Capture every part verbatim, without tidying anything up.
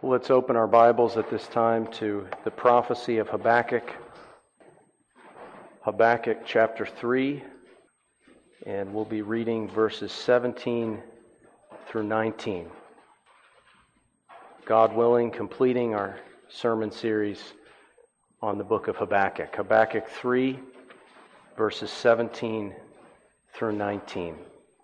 Let's open our Bibles at this time to the prophecy of Habakkuk, Habakkuk chapter three, and we'll be reading verses seventeen through nineteen. God willing, completing our sermon series on the book of Habakkuk. Habakkuk three, verses seventeen through nineteen.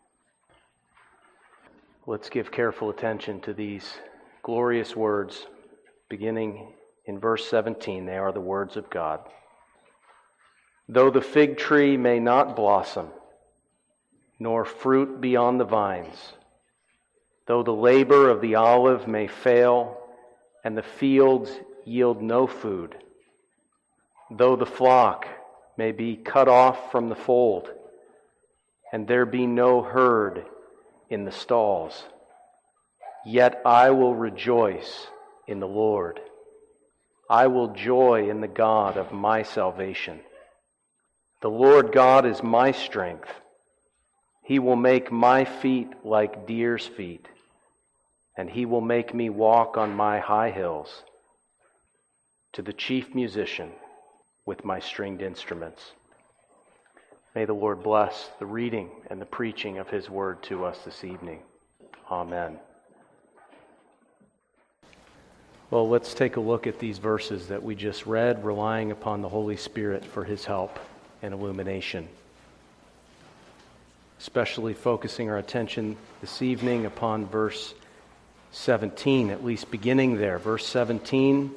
Let's give careful attention to these glorious words, beginning in verse seventeen. They are the words of God. Though the fig tree may not blossom, nor fruit be on the vines, though the labor of the olive may fail, and the fields yield no food, though the flock may be cut off from the fold, and there be no herd in the stalls, yet I will rejoice in the Lord. I will joy in the God of my salvation. The Lord God is my strength. He will make my feet like deer's feet, and He will make me walk on my high hills. To the chief musician with my stringed instruments. May the Lord bless the reading and the preaching of His word to us this evening. Amen. Well, let's take a look at these verses that we just read, relying upon the Holy Spirit for His help and illumination. Especially focusing our attention this evening upon verse seventeen, at least beginning there. Verse seventeen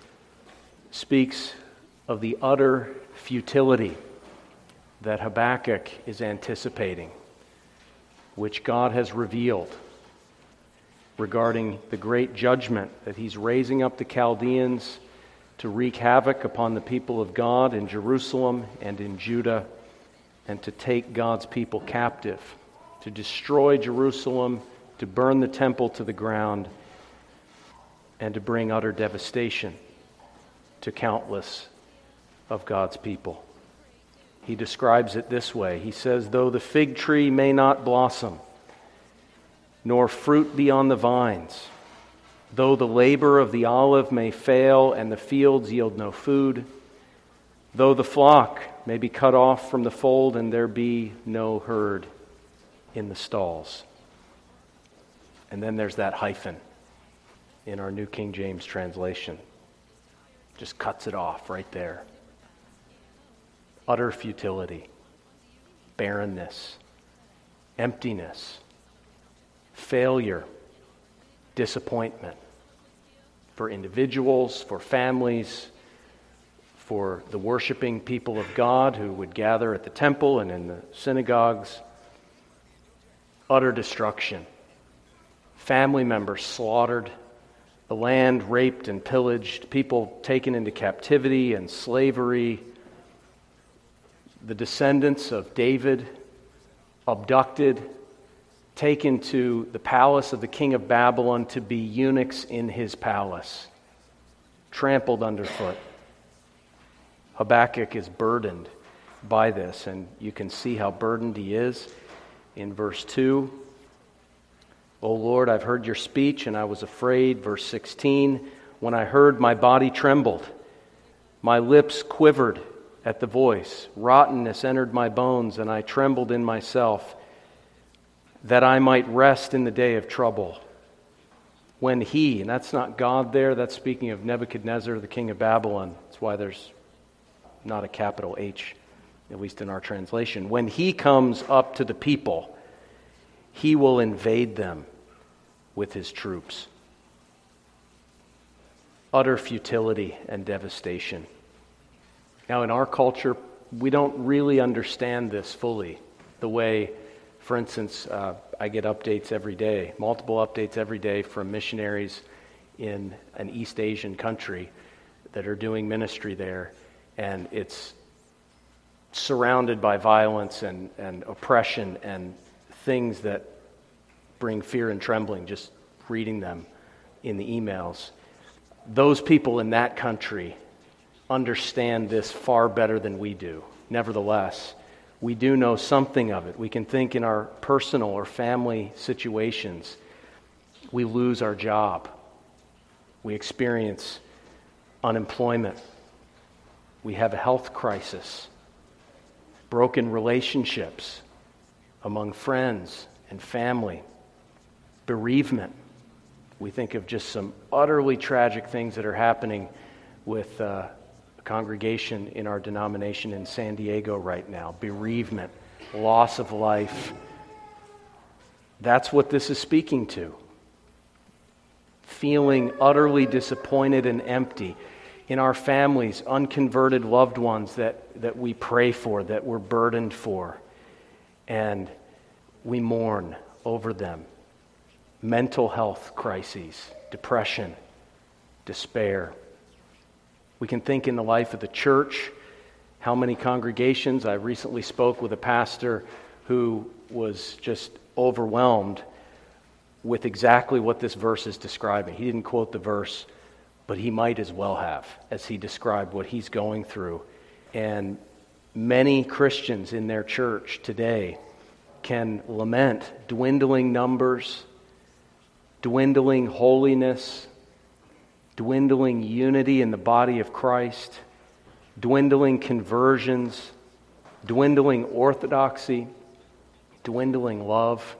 speaks of the utter futility that Habakkuk is anticipating, which God has revealed regarding the great judgment that He's raising up the Chaldeans to wreak havoc upon the people of God in Jerusalem and in Judah, and to take God's people captive, to destroy Jerusalem, to burn the temple to the ground, and to bring utter devastation to countless of God's people. He describes it this way. He says, though the fig tree may not blossom, nor fruit be on the vines, though the labor of the olive may fail and the fields yield no food, though the flock may be cut off from the fold and there be no herd in the stalls. And then there's that hyphen in our New King James translation. Just cuts it off right there. Utter futility, barrenness, emptiness, failure, disappointment for individuals, for families, for the worshiping people of God who would gather at the temple and in the synagogues. Utter destruction. Family members slaughtered, the land raped and pillaged, people taken into captivity and slavery, the descendants of David abducted, taken to the palace of the king of Babylon to be eunuchs in his palace, trampled underfoot. Habakkuk is burdened by this, and you can see how burdened he is in verse two. O Lord, I've heard your speech, and I was afraid. Verse sixteen, when I heard, my body trembled. My lips quivered at the voice. Rottenness entered my bones, and I trembled in myself, that I might rest in the day of trouble. When he, and that's not God there, that's speaking of Nebuchadnezzar, the king of Babylon. That's why there's not a capital H, at least in our translation. When he comes up to the people, he will invade them with his troops. Utter futility and devastation. Now, in our culture, we don't really understand this fully, the way, for instance, uh, I get updates every day, multiple updates every day from missionaries in an East Asian country that are doing ministry there, and it's surrounded by violence and, and oppression and things that bring fear and trembling, just reading them in the emails. Those people in that country understand this far better than we do. Nevertheless, we do know something of it. We can think in our personal or family situations, we lose our job. We experience unemployment. We have a health crisis, broken relationships among friends and family, bereavement. We think of just some utterly tragic things that are happening with uh, a congregation in our denomination in San Diego right now. Bereavement, loss of life. That's what this is speaking to. Feeling utterly disappointed and empty. In our families, unconverted loved ones that, that we pray for, that we're burdened for, and we mourn over them. Mental health crises, depression, despair. We can think in the life of the church, how many congregations. I recently spoke with a pastor who was just overwhelmed with exactly what this verse is describing. He didn't quote the verse, but he might as well have, as he described what he's going through. And many Christians in their church today can lament dwindling numbers, dwindling holiness, dwindling unity in the body of Christ, dwindling conversions, dwindling orthodoxy, dwindling love.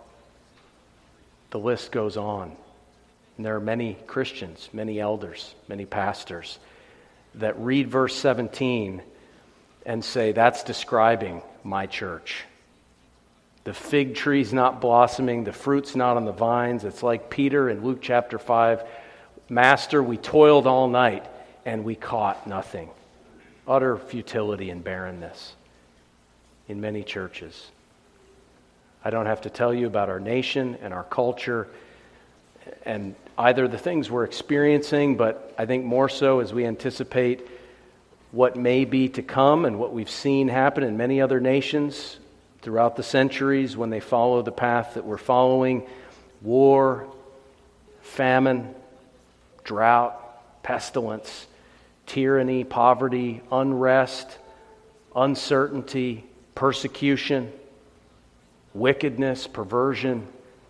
The list goes on. And there are many Christians, many elders, many pastors that read verse seventeen and say, that's describing my church. The fig tree's not blossoming, the fruit's not on the vines. It's like Peter in Luke chapter five, Master, we toiled all night and we caught nothing. Utter futility and barrenness in many churches. I don't have to tell you about our nation and our culture and either the things we're experiencing, but I think more so as we anticipate what may be to come and what we've seen happen in many other nations throughout the centuries when they follow the path that we're following. War, famine, drought, pestilence, tyranny, poverty, unrest, uncertainty, persecution, wickedness, perversion,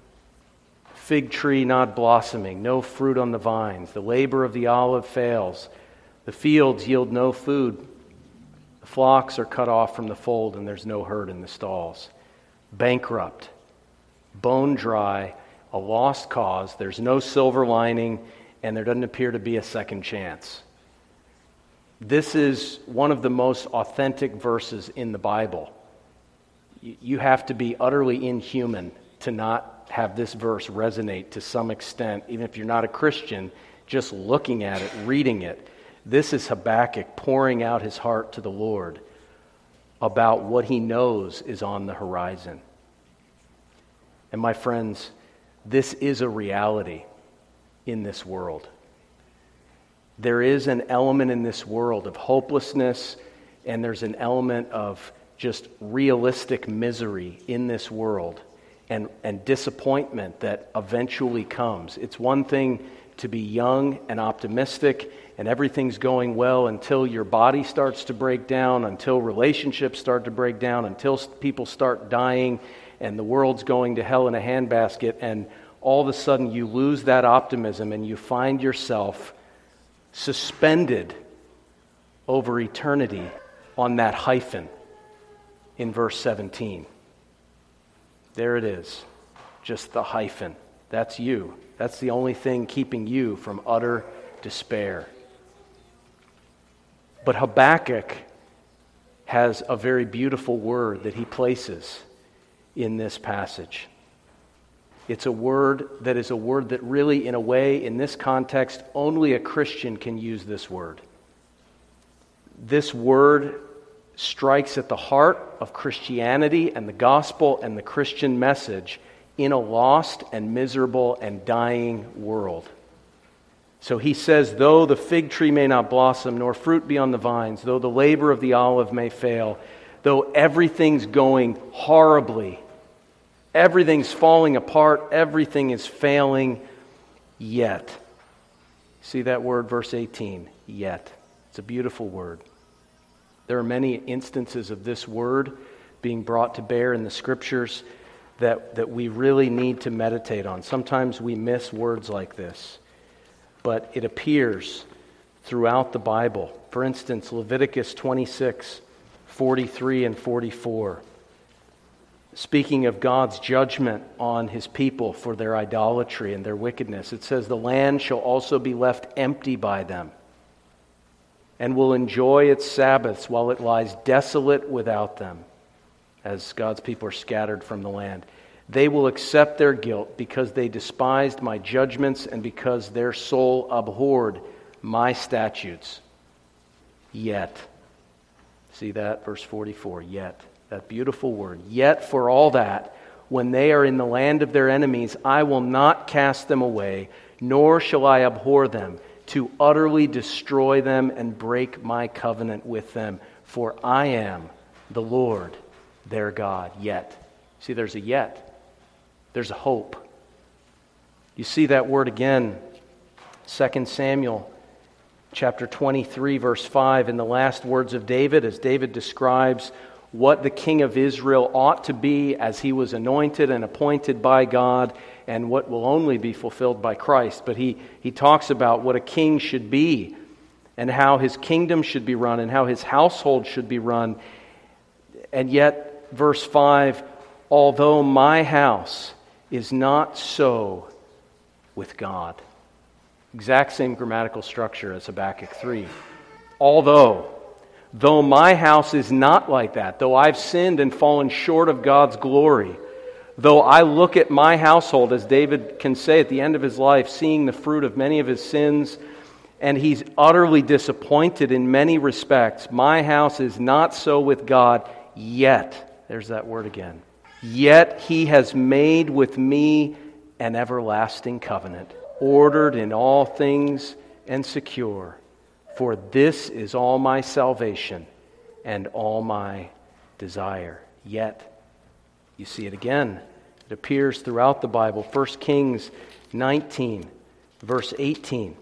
fig tree not blossoming, no fruit on the vines, the labor of the olive fails, the fields yield no food, the flocks are cut off from the fold and there's no herd in the stalls. Bankrupt, bone dry, a lost cause, there's no silver lining, and there doesn't appear to be a second chance. This is one of the most authentic verses in the Bible. You have to be utterly inhuman to not have this verse resonate to some extent, even if you're not a Christian, just looking at it, reading it. This is Habakkuk pouring out his heart to the Lord about what he knows is on the horizon. And my friends, this is a reality in this world. There is an element in this world of hopelessness, and there's an element of just realistic misery in this world and, and disappointment that eventually comes. It's one thing to be young and optimistic and everything's going well until your body starts to break down, until relationships start to break down, until people start dying and the world's going to hell in a handbasket, and all of a sudden you lose that optimism and you find yourself suspended over eternity on that hyphen in verse seventeen. There it is, just the hyphen. That's you. That's the only thing keeping you from utter despair. But Habakkuk has a very beautiful word that he places in this passage. It's a word that is a word that really, in a way, in this context, only a Christian can use this word. This word strikes at the heart of Christianity and the gospel and the Christian message in a lost and miserable and dying world. So he says, though the fig tree may not blossom, nor fruit be on the vines, though the labor of the olive may fail, though everything's going horribly, everything's falling apart, everything is failing, yet. See that word, verse eighteen, yet. It's a beautiful word. There are many instances of this word being brought to bear in the Scriptures that, that we really need to meditate on. Sometimes we miss words like this. but it appears throughout the Bible. For instance, Leviticus twenty-six, forty-three and forty-four. Speaking of God's judgment on his people for their idolatry and their wickedness, it says, "The land shall also be left empty by them, and will enjoy its Sabbaths while it lies desolate without them," as God's people are scattered from the land. "They will accept their guilt because they despised my judgments and because their soul abhorred my statutes. Yet," see that? Verse forty-four, yet. That beautiful word. "Yet for all that, when they are in the land of their enemies, I will not cast them away, nor shall I abhor them, to utterly destroy them and break my covenant with them. For I am the Lord their God." Yet. See, there's a yet. There's a hope. You see that word again, Second Samuel chapter twenty-three, verse five, in the last words of David, as David describes what the king of Israel ought to be as he was anointed and appointed by God, and what will only be fulfilled by Christ. But he, he talks about what a king should be, and how his kingdom should be run, and how his household should be run. And yet, verse five, "Although my house is not so with God." Exact same grammatical structure as Habakkuk three. Although, though my house is not like that, though I've sinned and fallen short of God's glory, though I look at my household, as David can say at the end of his life, seeing the fruit of many of his sins, and he's utterly disappointed in many respects, my house is not so with God, yet, there's that word again, yet he has made with me an everlasting covenant, ordered in all things and secure. For this is all my salvation and all my desire. Yet, you see it again. It appears throughout the Bible. First Kings nineteen, verse eighteen.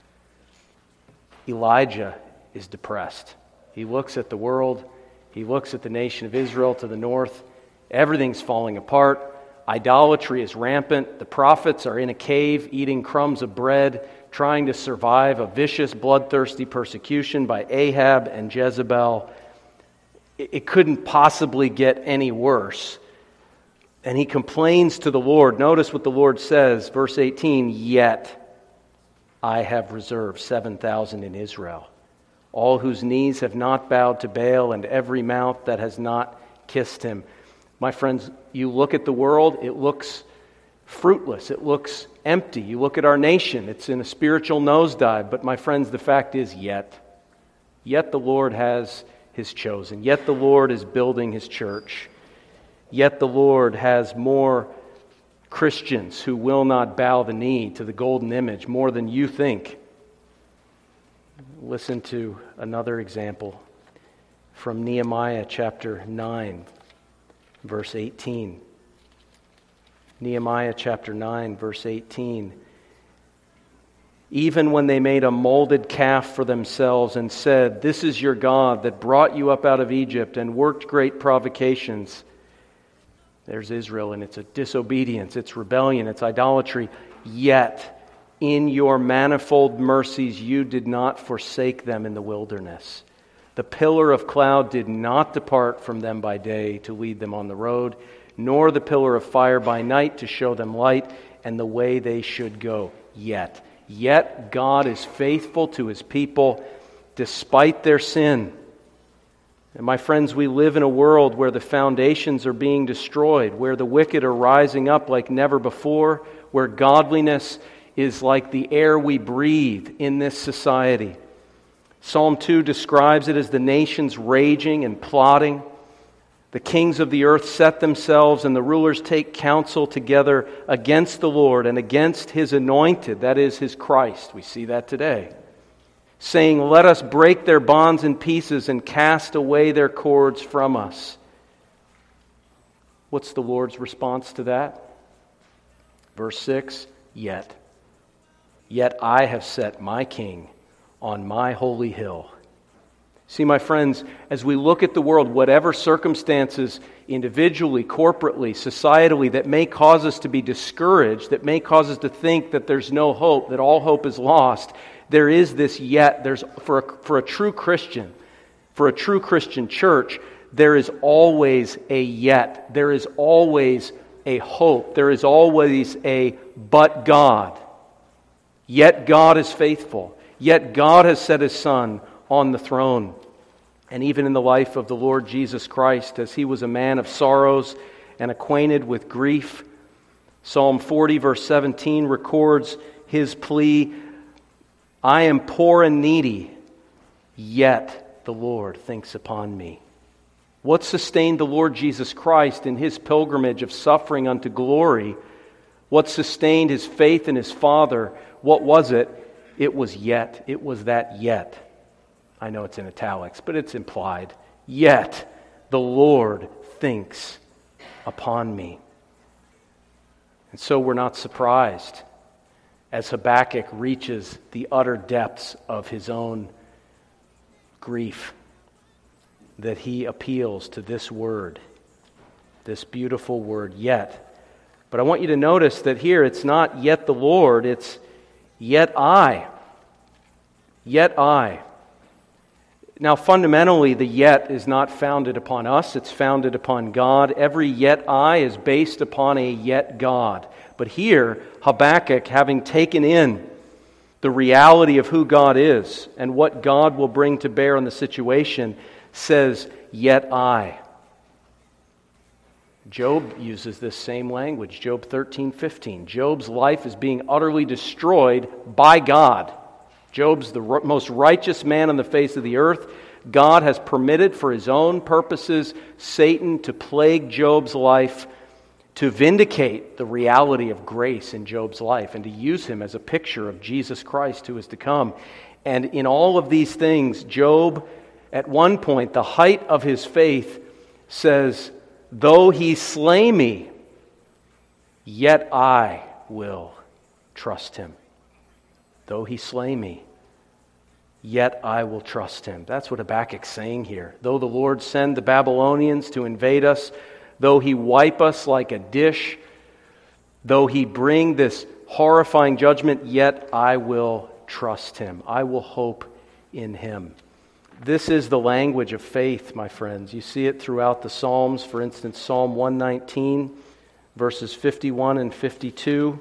Elijah is depressed. He looks at the world. He looks at the nation of Israel to the north. Everything's falling apart. Idolatry is rampant. The prophets are in a cave eating crumbs of bread, trying to survive a vicious, bloodthirsty persecution by Ahab and Jezebel. It couldn't possibly get any worse. And he complains to the Lord. Notice what the Lord says, verse eighteen, "Yet I have reserved seven thousand in Israel, all whose knees have not bowed to Baal, and every mouth that has not kissed him." My friends, you look at the world, it looks fruitless. It looks empty. You look at our nation, it's in a spiritual nosedive. But my friends, the fact is, yet. Yet the Lord has his chosen. Yet the Lord is building his church. Yet the Lord has more Christians who will not bow the knee to the golden image, more than you think. Listen to another example from Nehemiah chapter nine, verse eighteen. Nehemiah chapter nine, verse eighteen. "Even when they made a molded calf for themselves and said, 'This is your God that brought you up out of Egypt and worked great provocations.'" There's Israel and its disobedience, its rebellion, its idolatry. "Yet in your manifold mercies you did not forsake them in the wilderness. The pillar of cloud did not depart from them by day to lead them on the road, nor the pillar of fire by night to show them light and the way they should go. Yet, yet God is faithful to his people despite their sin." And my friends, we live in a world where the foundations are being destroyed, where the wicked are rising up like never before, where godliness is like the air we breathe in this society. Psalm two describes it as the nations raging and plotting. The kings of the earth set themselves, and the rulers take counsel together against the Lord and against his anointed, that is, his Christ. We see that today. Saying, "Let us break their bonds in pieces and cast away their cords from us." What's the Lord's response to that? Verse six, "Yet, yet I have set my king on my holy hill, See, my friends, as we look at the world, whatever circumstances, individually, corporately, societally, that may cause us to be discouraged, that may cause us to think that there's no hope, that all hope is lost, there is this yet. There's for a, for a true Christian, for a true Christian church, there is always a yet. There is always a hope. There is always a but God. Yet God is faithful. Yet God has set His Son on the throne. And even in the life of the Lord Jesus Christ, as He was a man of sorrows and acquainted with grief, Psalm forty verse seventeen records His plea, I am poor and needy, yet the Lord thinks upon me. What sustained the Lord Jesus Christ in His pilgrimage of suffering unto glory? What sustained His faith in His Father? What was it? It was yet. It was that yet. I know it's in italics, but it's implied. Yet the Lord thinks upon me. And so we're not surprised as Habakkuk reaches the utter depths of his own grief that he appeals to this word, this beautiful word, yet. But I want you to notice that here it's not yet the Lord, it's yet I. Yet I. Now, fundamentally, the yet is not founded upon us, it's founded upon God. Every yet I is based upon a yet God. But here, Habakkuk, having taken in the reality of who God is and what God will bring to bear on the situation, says, yet I. Job uses this same language, Job thirteen fifteen. Job's life is being utterly destroyed by God. Job's the most righteous man on the face of the earth. God has permitted for His own purposes Satan to plague Job's life, to vindicate the reality of grace in Job's life, and to use him as a picture of Jesus Christ who is to come. And in all of these things, Job, at one point, the height of his faith, says, though He slay me, yet I will trust Him. Though He slay me, yet I will trust Him. That's what Habakkuk's saying here. Though the Lord send the Babylonians to invade us, though He wipe us like a dish, though He bring this horrifying judgment, yet I will trust Him. I will hope in Him. This is the language of faith, my friends. You see it throughout the Psalms. For instance, Psalm one nineteen, verses fifty-one and fifty-two.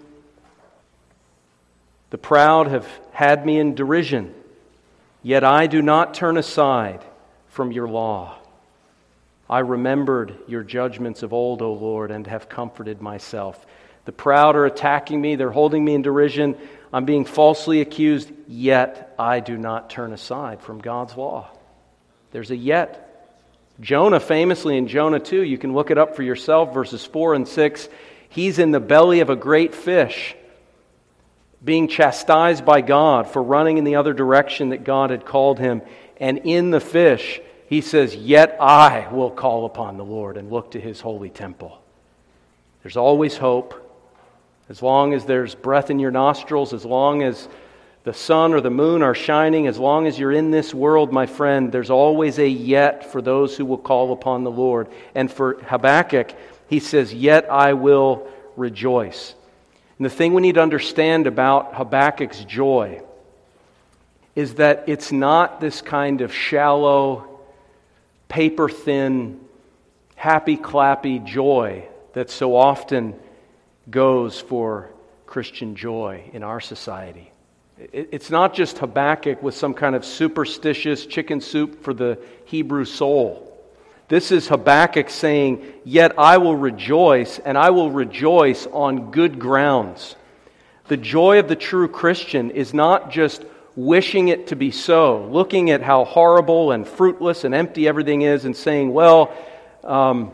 The proud have had me in derision, yet I do not turn aside from your law. I remembered your judgments of old, O Lord, and have comforted myself. The proud are attacking me, they're holding me in derision. I'm being falsely accused, yet I do not turn aside from God's law. There's a yet. Jonah, famously in Jonah two, you can look it up for yourself, verses four and six. He's in the belly of a great fish, being chastised by God for running in the other direction that God had called him. And in the fish, he says, yet I will call upon the Lord and look to His holy temple. There's always hope. As long as there's breath in your nostrils, as long as the sun or the moon are shining, as long as you're in this world, my friend, there's always a yet for those who will call upon the Lord. And for Habakkuk, he says, yet I will rejoice. And the thing we need to understand about Habakkuk's joy is that it's not this kind of shallow, paper-thin, happy-clappy joy that so often goes for Christian joy in our society. It's not just Habakkuk with some kind of superstitious chicken soup for the Hebrew soul. This is Habakkuk saying, yet I will rejoice, and I will rejoice on good grounds. The joy of the true Christian is not just wishing it to be so, looking at how horrible and fruitless and empty everything is and saying, well, um,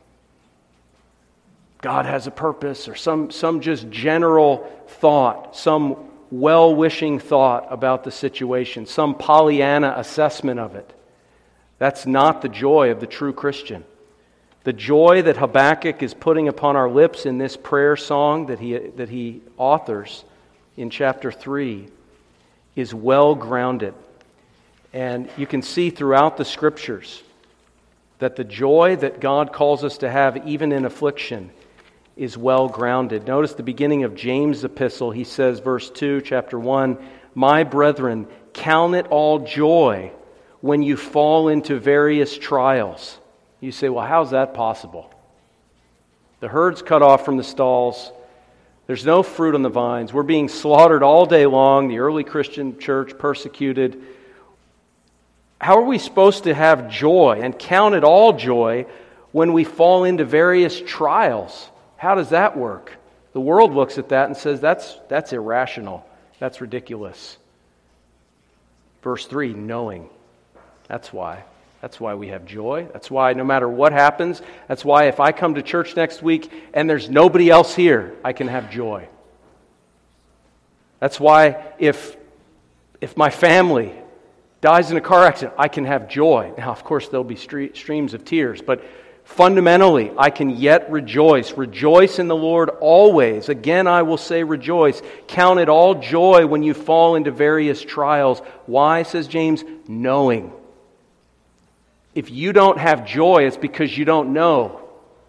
God has a purpose, or some, some just general thought, some well-wishing thought about the situation, some Pollyanna assessment of it. That's not the joy of the true Christian. The joy that Habakkuk is putting upon our lips in this prayer song that he, that he authors in chapter three is well-grounded. And you can see throughout the Scriptures that the joy that God calls us to have, even in affliction, is well grounded. Notice the beginning of James' epistle. He says, verse two, chapter one, "My brethren, count it all joy when you fall into various trials." You say, well, how's that possible? The herd's cut off from the stalls. There's no fruit on the vines. We're being slaughtered all day long. The early Christian church persecuted. How are we supposed to have joy and count it all joy when we fall into various trials? How does that work? The world looks at that and says, that's, that's irrational. That's ridiculous. Verse three, knowing. That's why. That's why we have joy. That's why no matter what happens, that's why if I come to church next week and there's nobody else here, I can have joy. That's why if, if my family dies in a car accident, I can have joy. Now, of course, there'll be stre- streams of tears, but fundamentally, I can yet rejoice. Rejoice in the Lord always. Again, I will say rejoice. Count it all joy when you fall into various trials. Why, says James? Knowing. If you don't have joy, it's because you don't know.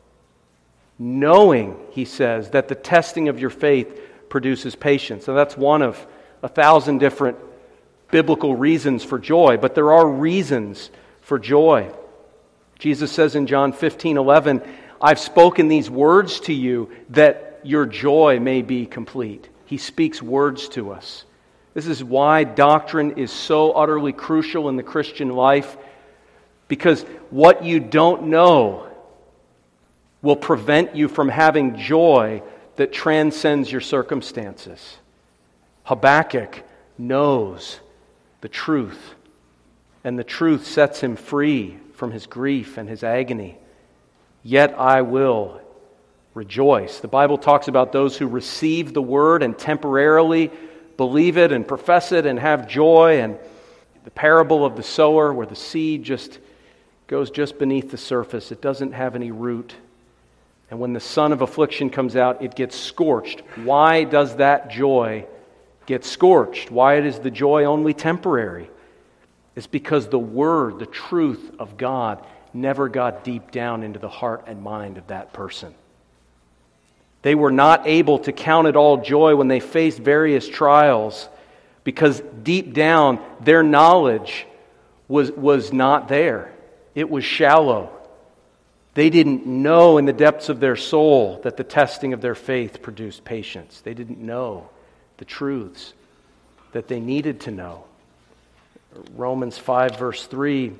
Knowing, he says, that the testing of your faith produces patience. So that's one of a thousand different biblical reasons for joy, but there are reasons for joy. Jesus says in John fifteen eleven, "I've spoken these words to you that your joy may be complete." He speaks words to us. This is why doctrine is so utterly crucial in the Christian life, because what you don't know will prevent you from having joy that transcends your circumstances. Habakkuk knows the truth, and the truth sets him free from his grief and his agony. Yet I will rejoice. The Bible talks about those who receive the word and temporarily believe it and profess it and have joy, and the parable of the sower where the seed just goes just beneath the surface. It doesn't have any root. And when the sun of affliction comes out, it gets scorched. Why does that joy get scorched? Why is the joy only temporary? It's because the word, the truth of God, never got deep down into the heart and mind of that person. They were not able to count it all joy when they faced various trials because deep down their knowledge was, was not there. It was shallow. They didn't know in the depths of their soul that the testing of their faith produced patience. They didn't know the truths that they needed to know. Romans five verse three,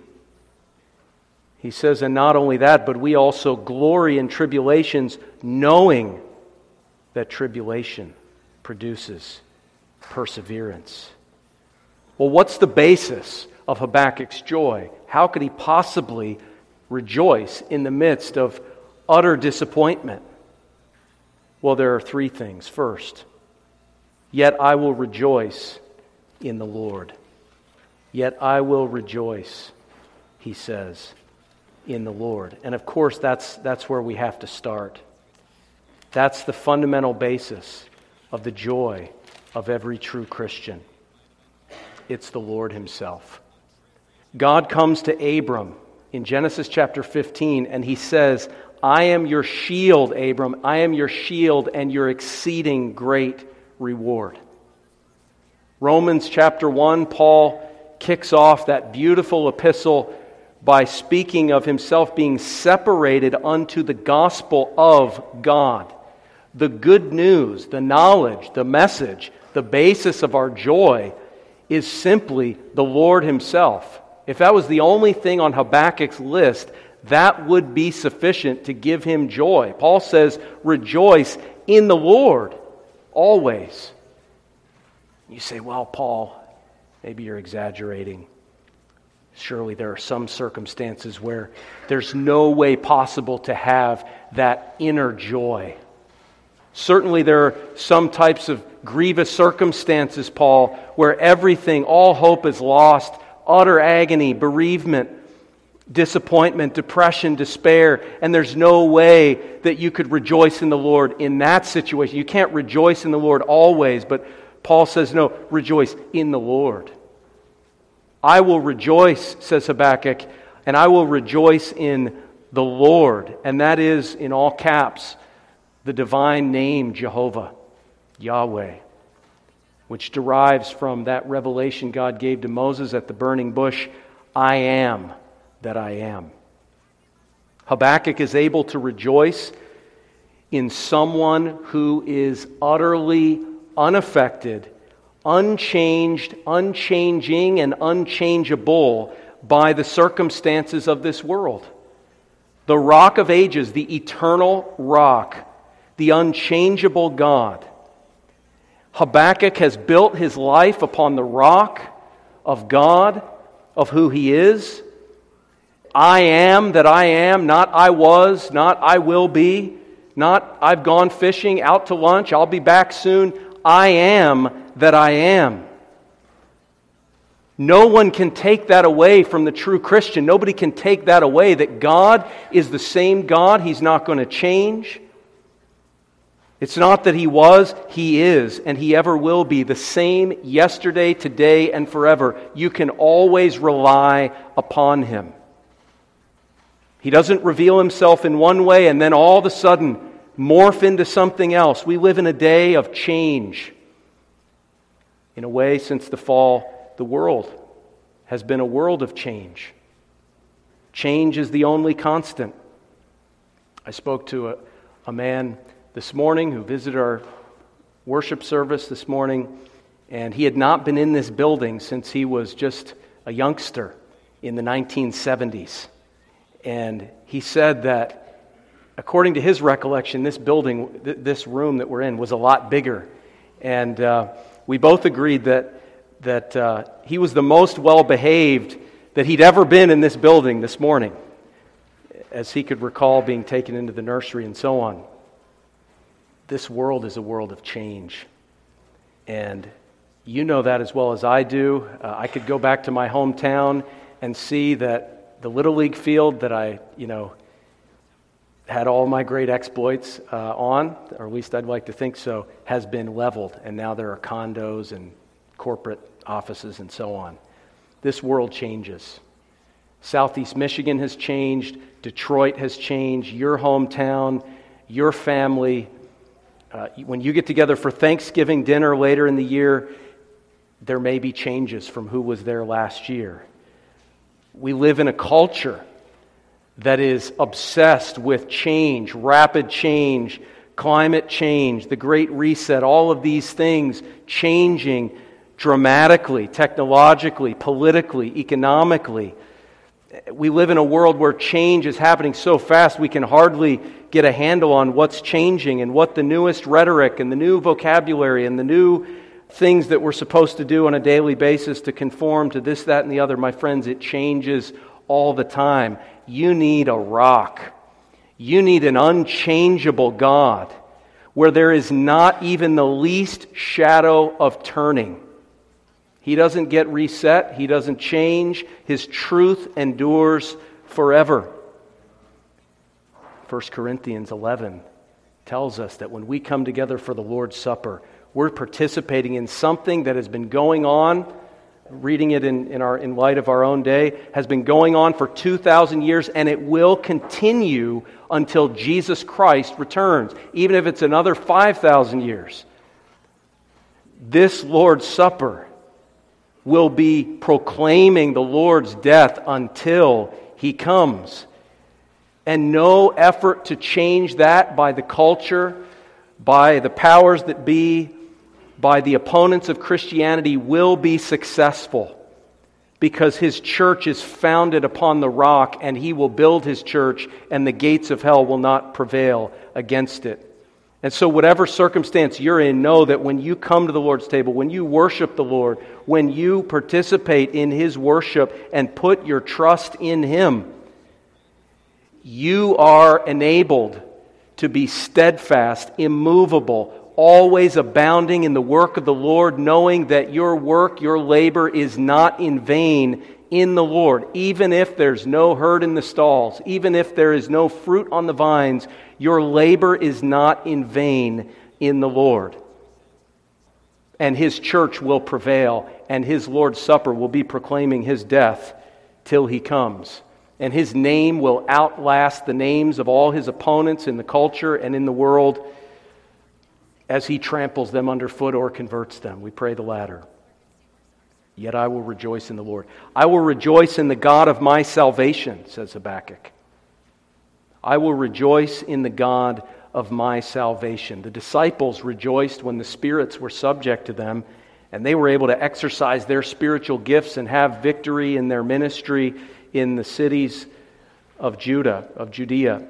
he says, "And not only that, but we also glory in tribulations, knowing that tribulation produces perseverance." Well, what's the basis of Habakkuk's joy? How could he possibly rejoice in the midst of utter disappointment? Well, there are three things. First, yet I will rejoice in the Lord. Yet I will rejoice, he says, in the Lord. And of course, that's, that's where we have to start. That's the fundamental basis of the joy of every true Christian. It's the Lord himself. God comes to Abram in Genesis chapter fifteen, and he says, "I am your shield, Abram. I am your shield and your exceeding great reward." Romans chapter one, Paul kicks off that beautiful epistle by speaking of himself being separated unto the gospel of God. The good news, the knowledge, the message, the basis of our joy is simply the Lord himself. If that was the only thing on Habakkuk's list, that would be sufficient to give him joy. Paul says, "Rejoice in the Lord always." You say, "Well, Paul, maybe you're exaggerating. Surely there are some circumstances where there's no way possible to have that inner joy." Certainly there are some types of grievous circumstances, Paul, where everything, all hope is lost, utter agony, bereavement, disappointment, depression, despair, and there's no way that you could rejoice in the Lord in that situation. You can't rejoice in the Lord always, but Paul says, no, rejoice in the Lord. I will rejoice, says Habakkuk, and I will rejoice in the Lord. And that is, in all caps, the divine name Jehovah, Yahweh, which derives from that revelation God gave to Moses at the burning bush, I am that I am. Habakkuk is able to rejoice in someone who is utterly unaffected, unchanged, unchanging, and unchangeable by the circumstances of this world. The rock of ages, the eternal rock, the unchangeable God. Habakkuk has built his life upon the rock of God, of who He is. I am that I am, not I was, not I will be, not I've gone fishing, out to lunch, I'll be back soon. I am that I am. No one can take that away from the true Christian. Nobody can take that away, that God is the same God. He's not going to change. It's not that He was, He is, and He ever will be the same yesterday, today, and forever. You can always rely upon Him. He doesn't reveal Himself in one way and then all of a sudden morph into something else. We live in a day of change. In a way, since the fall, the world has been a world of change. Change is the only constant. I spoke to a, a man this morning who visited our worship service this morning, and he had not been in this building since he was just a youngster in the nineteen seventies. And he said that, according to his recollection, this building, th- this room that we're in, was a lot bigger. And uh, we both agreed that that uh, he was the most well-behaved that he'd ever been in this building this morning, as he could recall being taken into the nursery and so on. This world is a world of change. And you know that as well as I do. Uh, I could go back to my hometown and see that the Little League field that I, you know, had all my great exploits uh, on, or at least I'd like to think so, has been leveled. And now there are condos and corporate offices and so on. This world changes. Southeast Michigan has changed. Detroit has changed. Your hometown, your family. Uh, when you get together for Thanksgiving dinner later in the year, there may be changes from who was there last year. We live in a culture that is obsessed with change, rapid change, climate change, the Great Reset, all of these things changing dramatically, technologically, politically, economically. We live in a world where change is happening so fast we can hardly get a handle on what's changing and what the newest rhetoric and the new vocabulary and the new things that we're supposed to do on a daily basis to conform to this, that, and the other. My friends, it changes all the time. You need a rock. You need an unchangeable God where there is not even the least shadow of turning. He doesn't get reset. He doesn't change. His truth endures forever. First Corinthians eleven tells us that when we come together for the Lord's Supper, we're participating in something that has been going on, reading it in, in, our, in light of our own day, has been going on for two thousand years, and it will continue until Jesus Christ returns, even if it's another five thousand years. This Lord's Supper will be proclaiming the Lord's death until He comes. And no effort to change that by the culture, by the powers that be, by the opponents of Christianity will be successful, because His church is founded upon the rock, and He will build His church, and the gates of hell will not prevail against it. And so whatever circumstance you're in, know that when you come to the Lord's table, when you worship the Lord, when you participate in His worship and put your trust in Him, you are enabled to be steadfast, immovable, always abounding in the work of the Lord, knowing that your work, your labor is not in vain in the Lord. Even if there's no herd in the stalls, even if there is no fruit on the vines, your labor is not in vain in the Lord. and His church will prevail, and His Lord's Supper will be proclaiming His death till He comes. And His name will outlast the names of all His opponents in the culture and in the world as He tramples them underfoot or converts them. We pray the latter. Yet I will rejoice in the Lord. I will rejoice in the God of my salvation, says Habakkuk. I will rejoice in the God of my salvation. The disciples rejoiced when the spirits were subject to them, and they were able to exercise their spiritual gifts and have victory in their ministry in the cities of Judah, of Judea.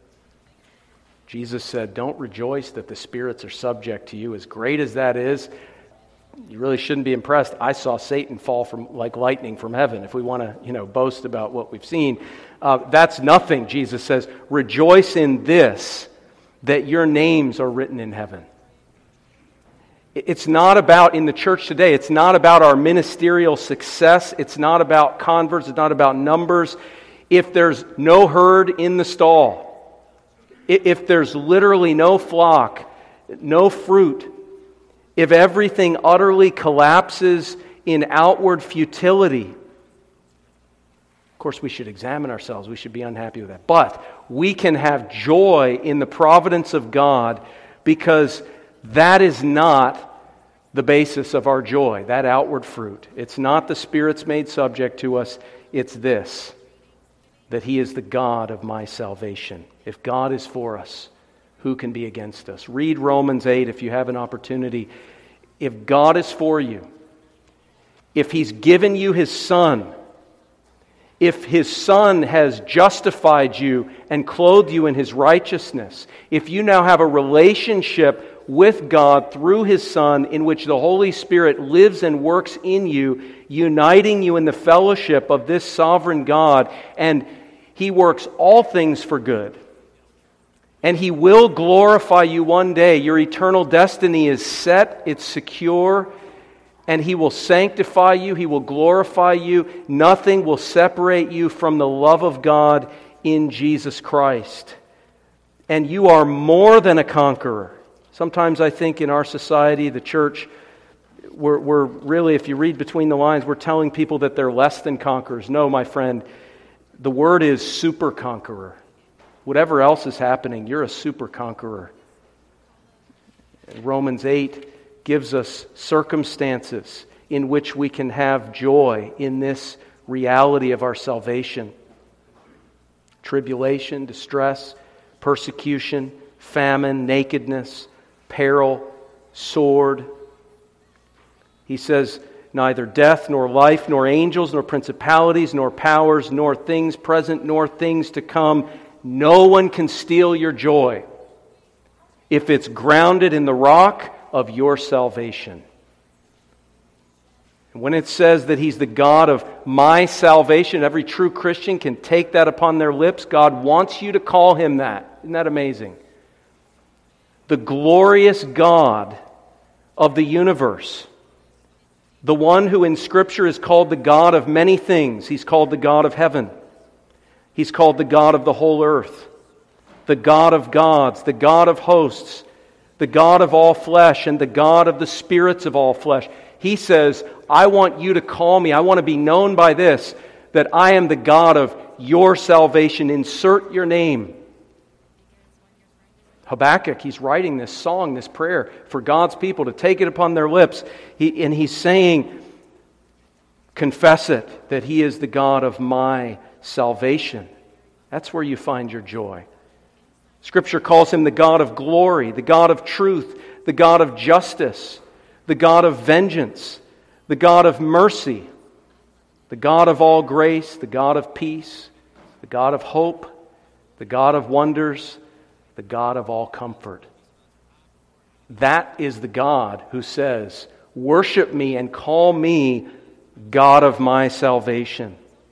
Jesus said, don't rejoice that the spirits are subject to you. As great as that is, you really shouldn't be impressed. I saw Satan fall from like lightning from heaven. If we want to, you know, boast about what we've seen, uh, that's nothing. Jesus says, rejoice in this, that your names are written in heaven. It's not about, in the church today, it's not about our ministerial success. It's not about converts. It's not about numbers. If there's no herd in the stall, if there's literally no flock, no fruit, if everything utterly collapses in outward futility, of course we should examine ourselves. We should be unhappy with that. But we can have joy in the providence of God, because that is not the basis of our joy, that outward fruit. It's not the spirits made subject to us. It's this, that He is the God of my salvation. If God is for us, who can be against us? Read Romans eight if you have an opportunity. If God is for you, if He's given you His Son, if His Son has justified you and clothed you in His righteousness, if you now have a relationship with God through His Son in which the Holy Spirit lives and works in you, uniting you in the fellowship of this sovereign God, and He works all things for good, and He will glorify you one day. Your eternal destiny is set, it's secure, and He will sanctify you, He will glorify you. Nothing will separate you from the love of God in Jesus Christ. And you are more than a conqueror. Sometimes I think in our society, the church, we're, we're really, if you read between the lines, we're telling people that they're less than conquerors. No, my friend, the word is super conqueror. Whatever else is happening, you're a super conqueror. Romans eight gives us circumstances in which we can have joy in this reality of our salvation. Tribulation, distress, persecution, famine, nakedness, peril, sword. He says, neither death, nor life, nor angels, nor principalities, nor powers, nor things present, nor things to come, no one can steal your joy if it's grounded in the rock of your salvation. And when it says that He's the God of my salvation, every true Christian can take that upon their lips. God wants you to call Him that. Isn't that amazing? The glorious God of the universe. The one who in Scripture is called the God of many things. He's called the God of heaven. He's called the God of the whole earth. The God of gods, the God of hosts, the God of all flesh, and the God of the spirits of all flesh. He says, I want you to call me. I want to be known by this, that I am the God of your salvation. Insert your name. Habakkuk, he's writing this song, this prayer for God's people to take it upon their lips. He, and he's saying, confess it, that He is the God of my salvation. That's where you find your joy. Scripture calls Him the God of glory, the God of truth, the God of justice, the God of vengeance, the God of mercy, the God of all grace, the God of peace, the God of hope, the God of wonders, the God of all comfort. That is the God who says, worship me and call me God of my salvation.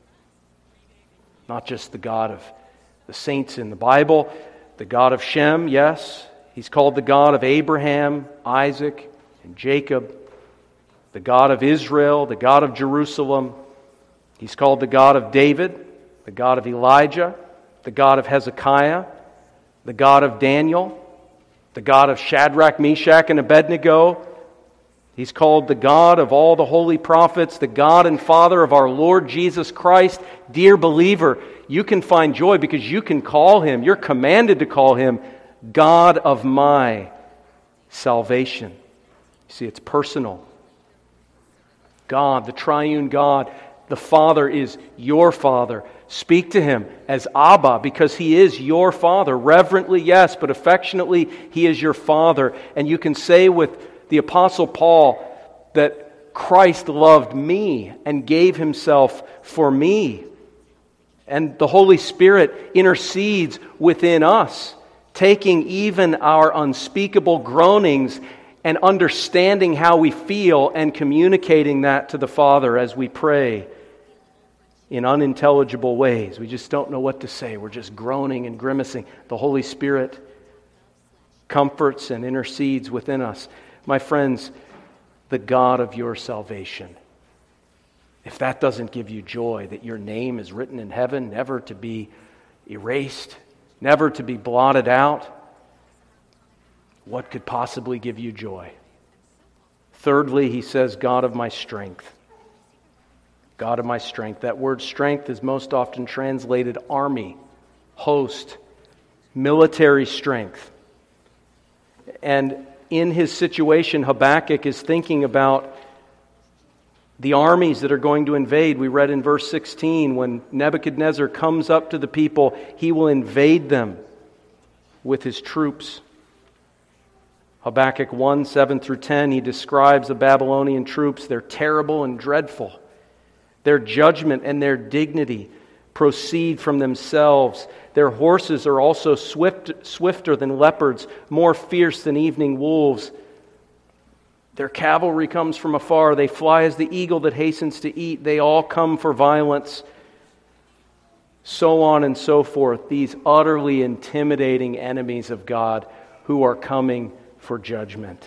Not just the God of the saints in the Bible, the God of Shem, yes. He's called the God of Abraham, Isaac, and Jacob. The God of Israel, the God of Jerusalem. He's called the God of David, the God of Elijah, the God of Hezekiah, the God of Daniel, the God of Shadrach, Meshach, and Abednego. He's called the God of all the holy prophets, the God and Father of our Lord Jesus Christ. Dear believer, you can find joy because you can call Him, you're commanded to call Him God of my salvation. You see, it's personal. God, the triune God, the Father is your Father. Speak to Him as Abba because He is your Father. Reverently, yes, but affectionately, He is your Father. And you can say with the Apostle Paul that Christ loved me and gave Himself for me. And the Holy Spirit intercedes within us, taking even our unspeakable groanings and understanding how we feel and communicating that to the Father as we pray in unintelligible ways. We just don't know what to say. We're just groaning and grimacing. The Holy Spirit comforts and intercedes within us. My friends, the God of your salvation. If that doesn't give you joy, that your name is written in heaven, never to be erased, never to be blotted out, what could possibly give you joy? Thirdly, he says, God of my strength. God of my strength. That word strength is most often translated army, host, military strength. And in his situation, Habakkuk is thinking about the armies that are going to invade. We read in verse sixteen, when Nebuchadnezzar comes up to the people, he will invade them with his troops. Habakkuk one, seven through ten, he describes the Babylonian troops. They're terrible and dreadful. Their judgment and their dignity proceed from themselves. Their horses are also swift, swifter than leopards, more fierce than evening wolves. Their cavalry comes from afar. They fly as the eagle that hastens to eat. They all come for violence. So on and so forth. These utterly intimidating enemies of God who are coming for judgment.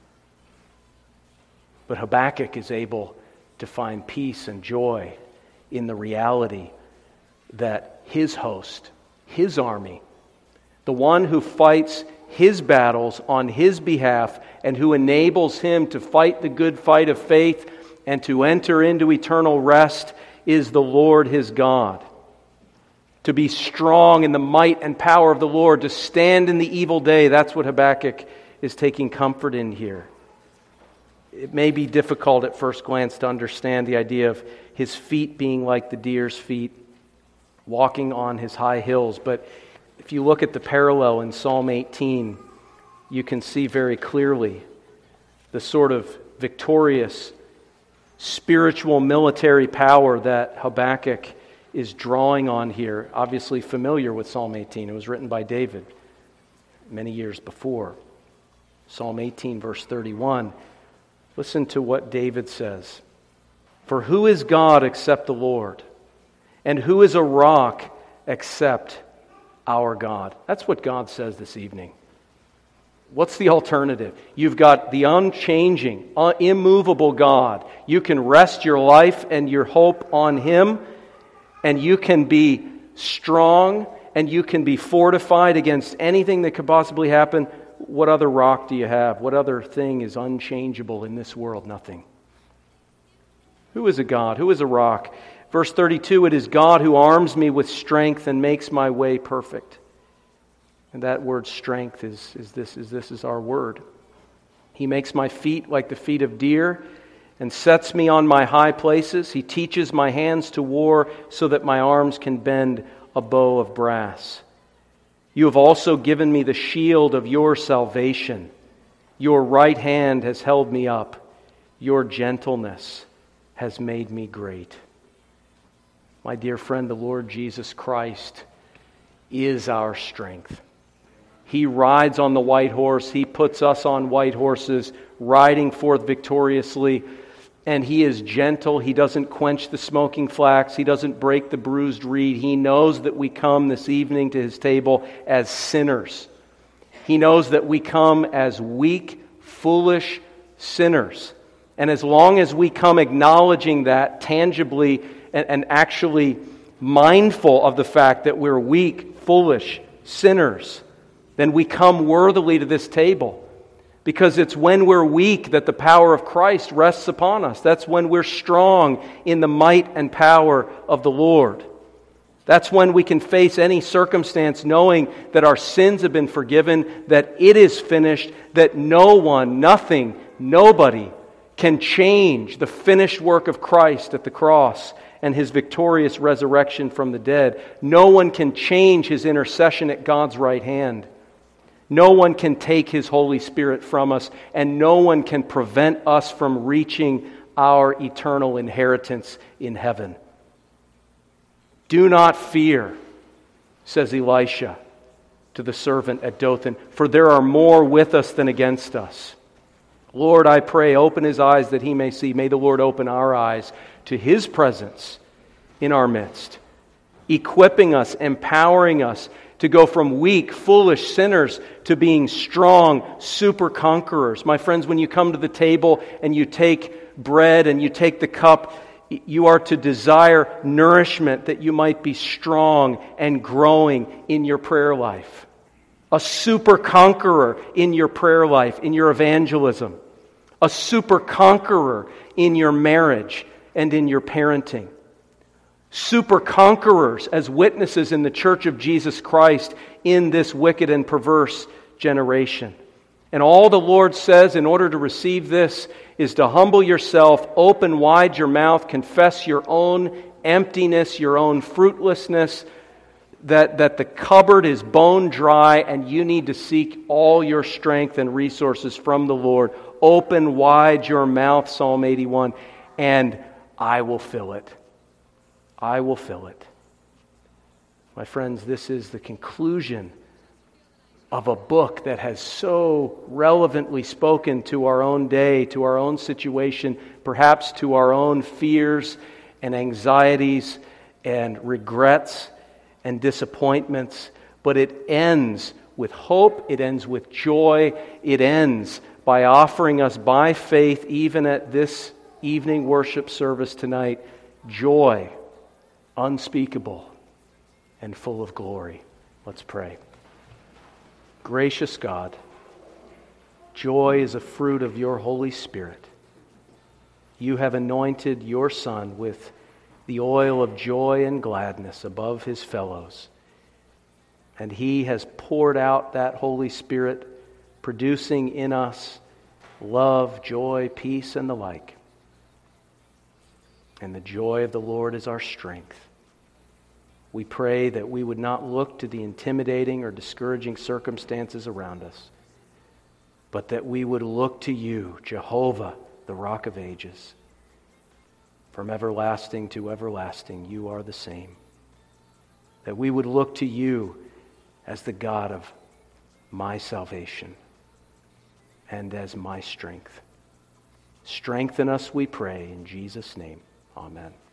But Habakkuk is able to find peace and joy in the reality that his host, his army, the one who fights his battles on his behalf and who enables him to fight the good fight of faith and to enter into eternal rest, is the Lord his God. To be strong in the might and power of the Lord, to stand in the evil day, that's what Habakkuk is taking comfort in here. It may be difficult at first glance to understand the idea of his feet being like the deer's feet, walking on his high hills. But if you look at the parallel in Psalm eighteen, you can see very clearly the sort of victorious spiritual military power that Habakkuk is drawing on here. Obviously familiar with Psalm eighteen. It was written by David many years before. Psalm eighteen, verse thirty-one. Listen to what David says. For who is God except the Lord? And who is a rock except our God? That's what God says this evening. What's the alternative? You've got the unchanging, uh, immovable God. You can rest your life and your hope on Him, and you can be strong, and you can be fortified against anything that could possibly happen. What other rock do you have? What other thing is unchangeable in this world? Nothing. Who is a God? Who is a rock? Verse thirty-two, it is God who arms me with strength and makes my way perfect. And that word strength is, is this is this is our word. He makes my feet like the feet of deer and sets me on my high places. He teaches my hands to war so that my arms can bend a bow of brass. You have also given me the shield of your salvation. Your right hand has held me up. Your gentleness has made me great. My dear friend, the Lord Jesus Christ is our strength. He rides on the white horse. He puts us on white horses, riding forth victoriously. And He is gentle. He doesn't quench the smoking flax. He doesn't break the bruised reed. He knows that we come this evening to His table as sinners. He knows that we come as weak, foolish sinners. And as long as we come acknowledging that tangibly and, and actually mindful of the fact that we're weak, foolish sinners, then we come worthily to this table. Because it's when we're weak that the power of Christ rests upon us. That's when we're strong in the might and power of the Lord. That's when we can face any circumstance knowing that our sins have been forgiven, that it is finished, that no one, nothing, nobody can change the finished work of Christ at the cross and His victorious resurrection from the dead. No one can change His intercession at God's right hand. No one can take His Holy Spirit from us, and no one can prevent us from reaching our eternal inheritance in heaven. Do not fear, says Elisha to the servant at Dothan, for there are more with us than against us. Lord, I pray, open his eyes that he may see. May the Lord open our eyes to His presence in our midst, equipping us, empowering us to go from weak, foolish sinners to being strong, super conquerors. My friends, when you come to the table and you take bread and you take the cup, you are to desire nourishment that you might be strong and growing in your prayer life. A super conqueror in your prayer life, in your evangelism. A super conqueror in your marriage and in your parenting. Super conquerors as witnesses in the church of Jesus Christ in this wicked and perverse generation. And all the Lord says in order to receive this is to humble yourself, open wide your mouth, confess your own emptiness, your own fruitlessness, that, that the cupboard is bone dry and you need to seek all your strength and resources from the Lord. Open wide your mouth, Psalm eighty-one, and I will fill it. I will fill it. My friends, this is the conclusion of a book that has so relevantly spoken to our own day, to our own situation, perhaps to our own fears and anxieties and regrets and disappointments. But it ends with hope, it ends with joy, it ends by offering us by faith, even at this evening worship service tonight, joy unspeakable and full of glory. Let's pray. Gracious God, joy is a fruit of your Holy Spirit. You have anointed your Son with the oil of joy and gladness above his fellows. And he has poured out that Holy Spirit, producing in us love, joy, peace, and the like. And the joy of the Lord is our strength. We pray that we would not look to the intimidating or discouraging circumstances around us, but that we would look to you, Jehovah, the Rock of Ages. From everlasting to everlasting, you are the same. That we would look to you as the God of my salvation and as my strength. Strengthen us, we pray, in Jesus' name. Amen.